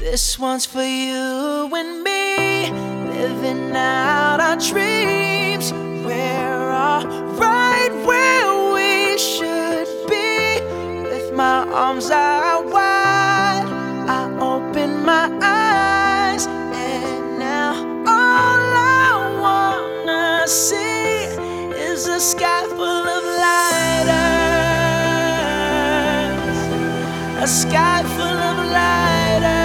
This one's for you and me, living out our dreams. We're all right where we should be. With my arms out wide, I open my eyes, and now all I wanna see is a sky full of lighters, a sky full of lighters.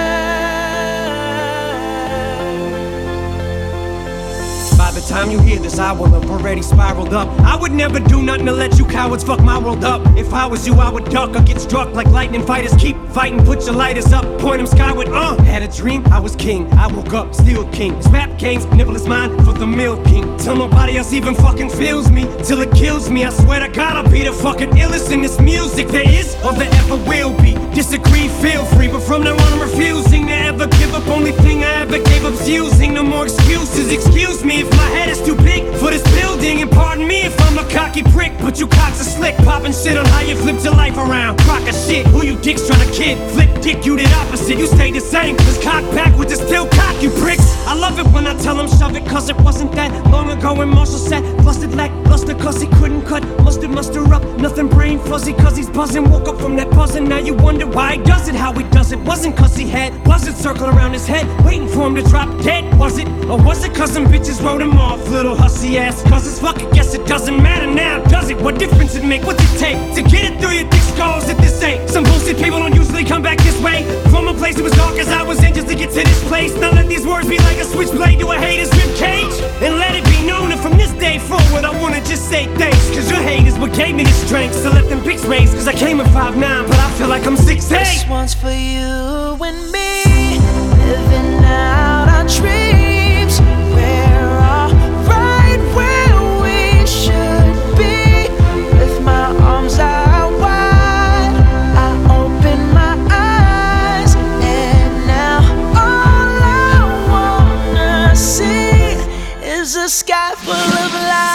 By the time you hear this, I will have already spiraled up. I would never do nothing to let you cowards fuck my world up. If I was you, I would duck or get struck like lightning fighters. Keep fighting, put your lighters up, point them skyward. Had a dream, I was king. I woke up, still king. This rap game's nibble is mine for the milking. Till nobody else even fucking feels me, till it kills me. I swear to God, I'll be the fucking illest in this music there is or there ever will be. Disagree, feel free, but from now on I'm refusing to ever give up. Only thing I ever gave up's using. No more excuses. Excuse me if my head is too big for this building, and pardon me if I'm a cocky prick, but you cocks are slick, popping shit on how you flipped your life around. Crock of shit, who you dicks trying to kid? Flip dick, you did opposite, you stayed the same. Cause cock backwards is still cock, you pricks. I love it when I tell them shove it, cause it wasn't that long ago when Marshall sat flustered, lackluster, cause he couldn't cut mustard, muster up, nothing brain fuzzy, cause he's buzzing. Woke up from that buzzing, now you wonder why he does it, how he does it. Wasn't cause he had buzzards circling around his head, waiting for him to drop dead, was it? Or was it cause some bitches wrote him off, little hussy ass? Cause it's fuck, I guess it doesn't matter now, does it? What difference it make? What's it take to get it through your thick skulls that this ain't? Some bullshit people don't usually come back this way. From a place that was dark as I was in just to get to this place. Now let these words be like a switchblade to a hater's ribcage, and let it be known that from this day forward I wanna just say thanks. Cause your hate is what gave me the strength to let them pics raise. Cause I came at 5'9", but I feel like I'm 6'8". This one's for you and me, living out our dreams. We're all right where we should be. With my arms out wide, I open my eyes, and now all I wanna see is a sky full of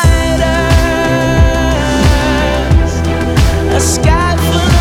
lighters, a sky full of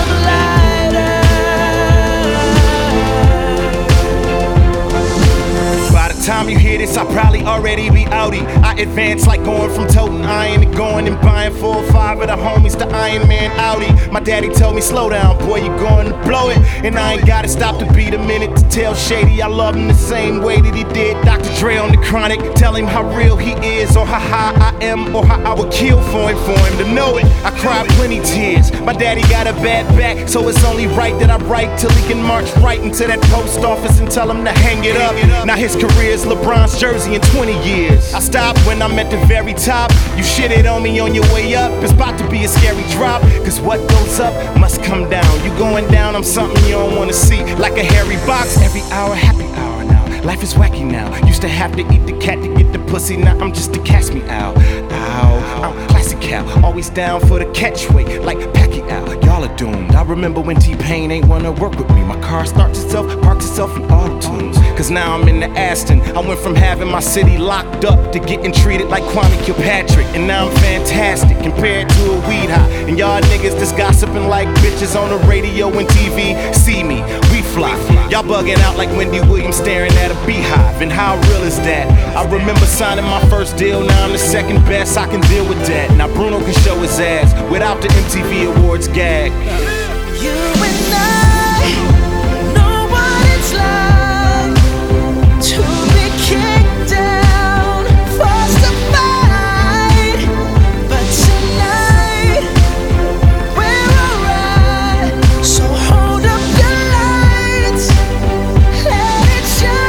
Time you hear this, I'll probably already be outie. I advance like going from toting iron to going and buying 4 or 5 of the homies to Iron Man Audi. My daddy told me, slow down, boy, you going to blow it. And I ain't gotta stop to beat a minute to tell Shady I love him the same way that he did Dr. Dre on the Chronic. Tell him how real he is, or how high I am, or how I would kill for him to know it. I cried plenty tears. My daddy got a bad back, so it's only right that I write till he can march right into that post office and tell him to hang it up. Now his career is LeBron's jersey in 20 years. I stopped when I'm at the very top. You shitted on me on your way up. It's about to be a scary drop, cause what goes up must come down. You going down, I'm something you don't wanna see. Like a hairy box, every hour, happy hour now. Life is wacky now. Used to have to eat the cat to get the pussy. Now I'm just a catch me out. Ow, I'm classic Cal, always down for the catchweight like Pacquiao. Y'all are doomed. I remember when T-Pain ain't wanna work with me. My car starts itself, parks itself in auto-tunes. Cause now I'm in the Aston. I went from having my city locked up to getting treated like Kwame Kilpatrick. And now I'm fantastic compared to a weed high. And y'all niggas just gossiping like bitches on the radio and TV. See me, we fly. Y'all bugging out like Wendy Williams staring at a beehive. And how real is that? I remember signing my first deal, now I'm the second best. I can deal with that. Now Bruno can show his ass without the MTV Awards gag. You and I know what it's like to be kicked down, forced to fight. But tonight we're alright. So hold up your lights, let it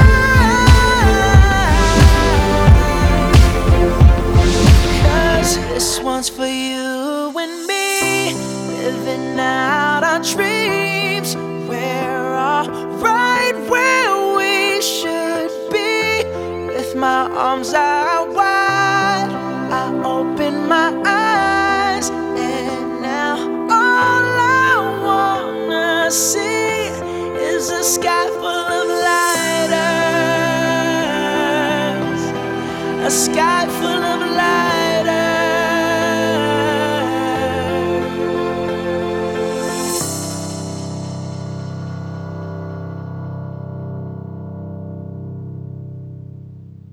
shine. Cause this one's for you and me, living out our dreams. We're all right where we should be. With my arms out